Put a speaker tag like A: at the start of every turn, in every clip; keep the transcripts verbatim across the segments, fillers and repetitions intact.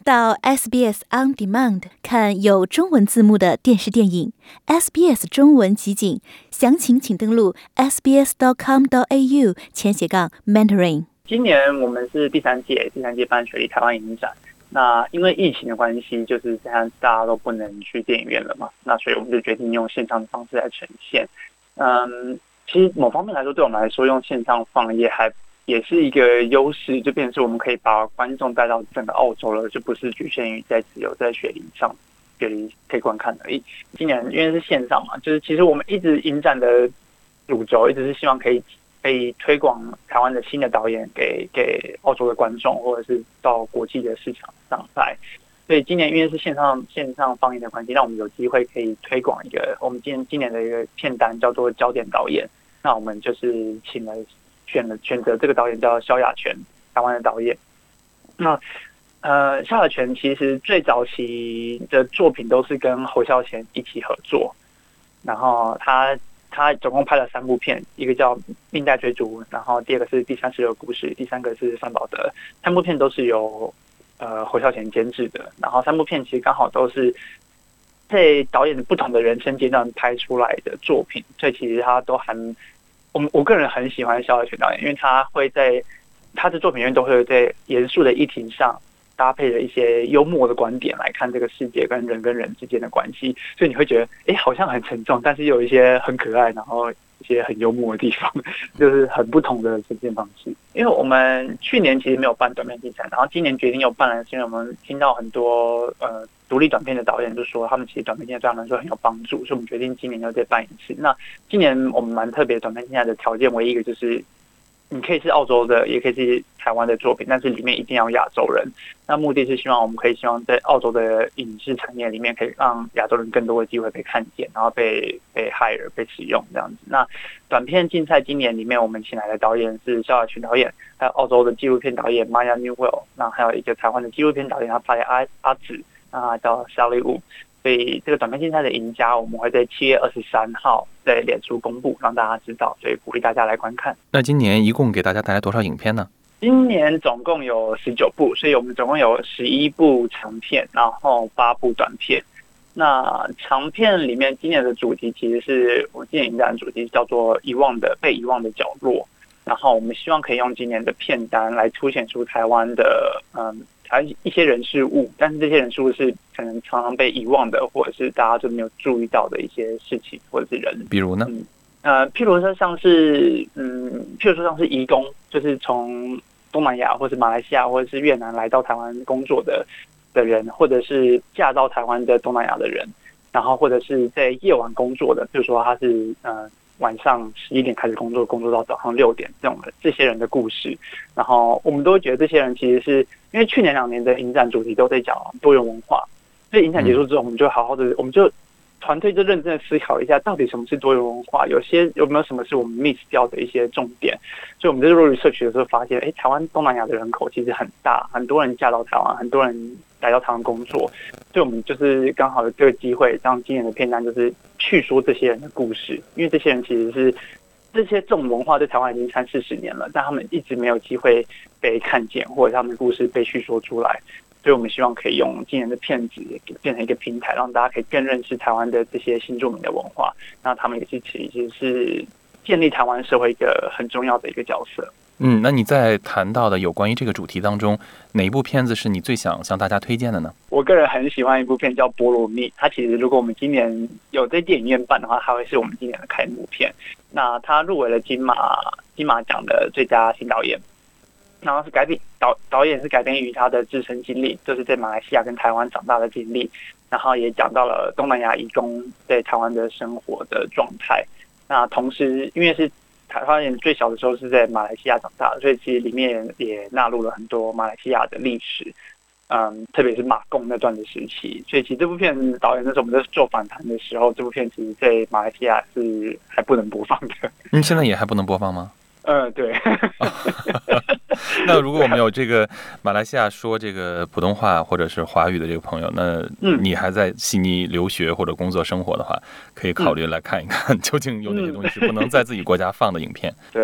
A: 到 S B S On Demand 看有中文字幕的电视电影 S B S 中文集锦，详情请登录 s b s dot com dot a u 前斜杠 mentoring。
B: 今年我们是第三届，第三届办雪梨台湾影展。那因为疫情的关系，就是这样大家都不能去电影院了嘛，那所以我们就决定用线上的方式来呈现。嗯，其实某方面来说，对我们来说，用线上放也还也是一个优势，就变成是我们可以把观众带到整个澳洲了，就不是局限于在只有在雪梨上雪梨可以观看而已。今年因为是线上嘛，就是其实我们一直影展的主轴一直是希望可以。可以推广台湾的新的导演给给澳洲的观众，或者是到国际的市场上来。所以今年因为是线上线上放映的关系，让我们有机会可以推广一个我们今年今年的一个片单叫做焦点导演。那我们就是请了选了选择这个导演叫萧亚全，台湾的导演。那呃，萧亚全其实最早期的作品都是跟侯孝贤一起合作，然后他。他总共拍了三部片，一个叫《命带追逐》，然后第二个是《第三十六故事》，第三个是《范保德》。三部片都是由呃侯孝贤监制的，然后三部片其实刚好都是在导演不同的人生阶段拍出来的作品，所以其实他都还我们我个人很喜欢萧亚全导演，因为他会在他的作品里面都会在严肃的议题上。搭配了一些幽默的观点来看这个世界跟人跟人之间的关系，所以你会觉得，哎，好像很沉重，但是有一些很可爱，然后一些很幽默的地方，就是很不同的呈现方式。因为我们去年其实没有办短片竞赛，然后今年决定有办了，是因为我们听到很多呃独立短片的导演就说，他们其实短片竞赛对他们来说很有帮助，所以我们决定今年要再办一次。那今年我们蛮特别，短片竞赛的条件唯一一个就是。你可以是澳洲的，也可以是台湾的作品，但是里面一定要亚洲人。那目的是希望我们可以希望在澳洲的影视产业里面，可以让亚洲人更多的机会被看见，然后被被 hire 被使用这样子。那短片竞赛今年里面，我们请来的导演是萧亚全导演，还有澳洲的纪录片导演 Maya Newell， 那还有一个台湾的纪录片导演，他拍阿阿紫，那叫 Sally Wu。所以这个短片竞赛的赢家，我们会在七月二十三号在脸书公布，让大家知道，所以鼓励大家来观看。
C: 那今年一共给大家带来多少影片呢？
B: 今年总共有十九部，所以我们总共有十一部长片，然后八部短片。那长片里面，今年的主题其实是我今年影展的主题叫做“遗忘的被遗忘的角落”，然后我们希望可以用今年的片单来凸显出台湾的嗯。还有一些人事物，但是这些人事物是可能常常被遗忘的，或者是大家就没有注意到的一些事情或者是人。
C: 比如呢？
B: 嗯，呃，譬如说像是，嗯，譬如说像是移工，就是从东南亚或是马来西亚或者是越南来到台湾工作的的人，或者是嫁到台湾的东南亚的人，然后或者是在夜晚工作的，譬如说他是呃。晚上十一点开始工作，工作到早上六点，这种的这些人的故事，然后我们都会觉得这些人其实是因为去年两年的影展主题都在讲多元文化，所以影展结束之后，我们就好好的，我们就团队就认真的思考一下，到底什么是多元文化，有些有没有什么是我们 miss 掉的一些重点，所以我们在做 research 的时候发现，哎，台湾东南亚的人口其实很大，很多人嫁到台湾，很多人来到台湾工作，所以我们就是刚好有这个机会，让今年的片单就是去说这些人的故事，因为这些人其实是这些这种文化在台湾已经三四十年了，但他们一直没有机会被看见，或者他们的故事被叙说出来，所以我们希望可以用今年的片子变成一个平台，让大家可以更认识台湾的这些新住民的文化，那他们也是其实是建立台湾社会一个很重要的一个角色。
C: 嗯，那你在谈到的有关于这个主题当中，哪一部片子是你最想向大家推荐的呢？
B: 我个人很喜欢一部片叫《菠萝蜜》，它其实如果我们今年有在电影院办的话，它会是我们今年的开幕片。那它入围了金马金马奖的最佳新导演，然后是改编导导演是改编于他的自身经历，就是在马来西亚跟台湾长大的经历，然后也讲到了东南亚移工在台湾的生活的状态。那同时，因为是台湾人最小的时候是在马来西亚长大的，所以其实里面也纳入了很多马来西亚的历史，嗯，特别是马共那段的时期。所以其实这部片导演那时候我们在做访谈的时候，这部片其实在马来西亚是还不能播放的。
C: 嗯，现在也还不能播放吗？
B: 嗯，对。
C: 那如果我们有这个马来西亚说这个普通话或者是华语的这个朋友，那你还在悉尼留学或者工作生活的话，可以考虑来看一看，究竟有哪些东西是不能在自己国家放的影片。
B: 对啊，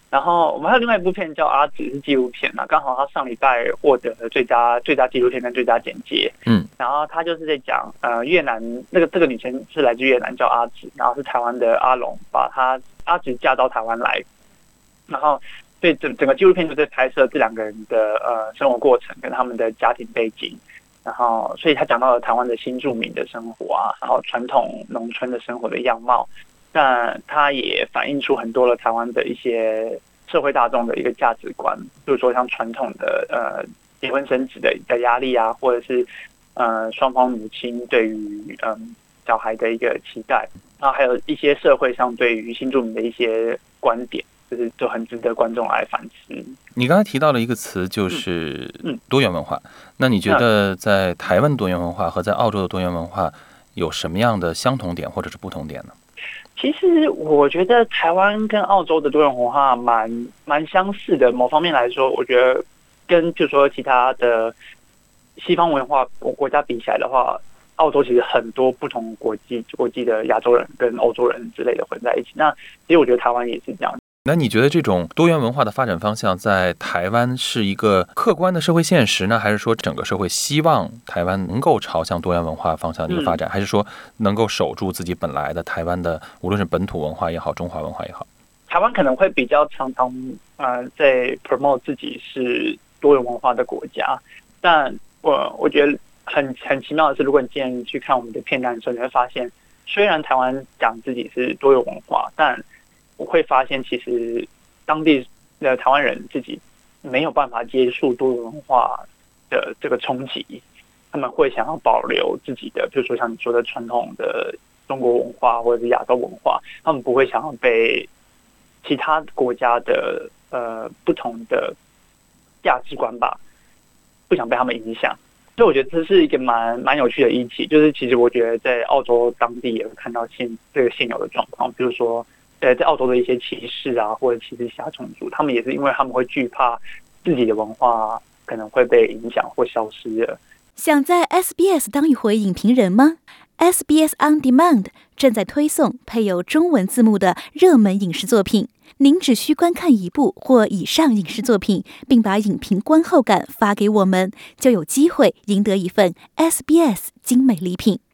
B: 然后我们还有另外一部片叫《阿紫》，是纪录片啊，刚好他上礼拜获得了最佳最佳纪录片跟最佳剪接。
C: 嗯，然
B: 后他就是在讲呃越南那个这个女生是来自越南，叫阿紫，然后是台湾的阿龙把她阿紫嫁到台湾来，然后所以整整个纪录片就在拍摄这两个人的呃生活过程跟他们的家庭背景。然后，所以他讲到了台湾的新住民的生活啊，然后传统农村的生活的样貌，但他也反映出很多了台湾的一些社会大众的一个价值观，比如说像传统的呃结婚生子的的压力啊，或者是呃双方母亲对于嗯小孩的一个期待，然后还有一些社会上对于新住民的一些观点。就是就很值得观众来反思。
C: 你刚才提到了一个词，就是多元文化。嗯嗯、那你觉得在台湾多元文化和在澳洲的多元文化有什么样的相同点或者是不同点呢？
B: 其实我觉得台湾跟澳洲的多元文化蛮蛮相似的。某方面来说，我觉得跟就是说其他的西方文化国家比起来的话，澳洲其实很多不同国际国际的亚洲人跟欧洲人之类的混在一起。那其实我觉得台湾也是这样。
C: 那你觉得这种多元文化的发展方向在台湾是一个客观的社会现实呢，还是说整个社会希望台湾能够朝向多元文化方向的一个发展，嗯、还是说能够守住自己本来的台湾的无论是本土文化也好，中华文化也好？
B: 台湾可能会比较常常呃在 promote 自己是多元文化的国家，但我我觉得很很奇妙的是，如果你今天去看我们的片段的时候，你会发现，虽然台湾讲自己是多元文化，但我会发现，其实当地的台湾人自己没有办法接受多元文化的这个冲击，他们会想要保留自己的，比如说像你说的传统的中国文化或者是亚洲文化，他们不会想要被其他国家的呃不同的价值观吧，不想被他们影响。所以我觉得这是一个蛮蛮有趣的议题，就是其实我觉得在澳洲当地也会看到现这个现有的状况，比如说。呃，在澳洲的一些歧视啊，或者歧视其他种族，他们也是因为他们会惧怕自己的文化可能会被影响或消失了。
A: 想在 S B S 当一回影评人吗？ S B S On Demand 正在推送配有中文字幕的热门影视作品，您只需观看一部或以上影视作品，并把影评观后感发给我们，就有机会赢得一份 S B S 精美礼品。